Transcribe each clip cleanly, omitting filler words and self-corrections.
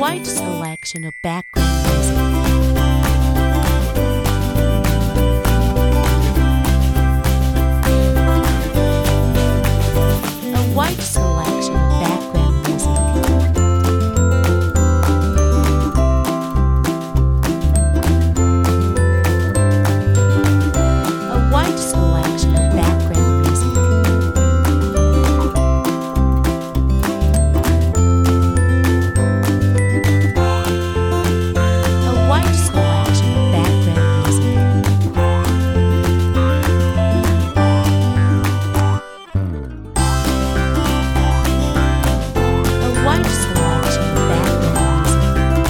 wide selection of background music. A wide selection of background music. A wide selection of background music. A wide selection of background music. A wide selection of background music.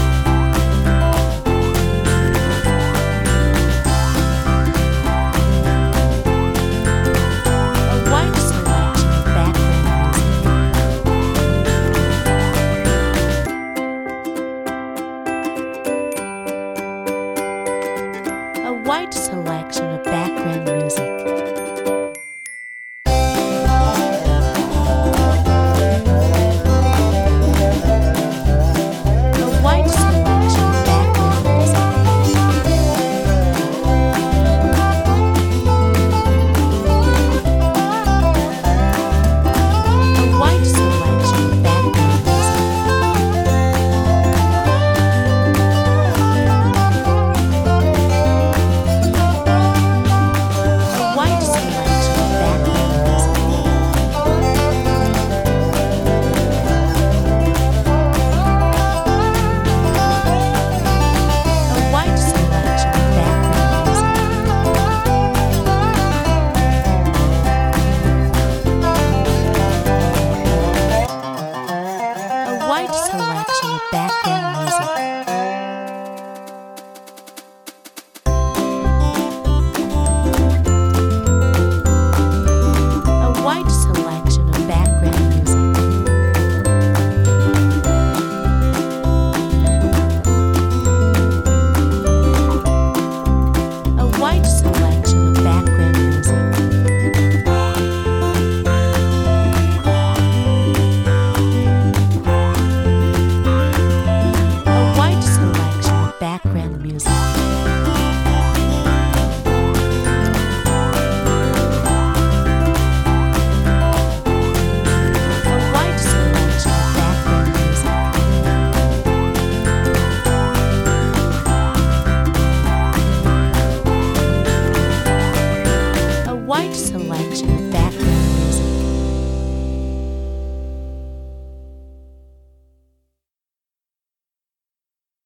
A wide selection of background music. A wide selection of background music. A wide selection of background music. A wide selection of background music. A wide selection of background music. A wide selection of background music. A wide selection of background music. A wide selection of background music. A wide selection of background music. A wide selection of background music. A wide selection of background music. A wide selection of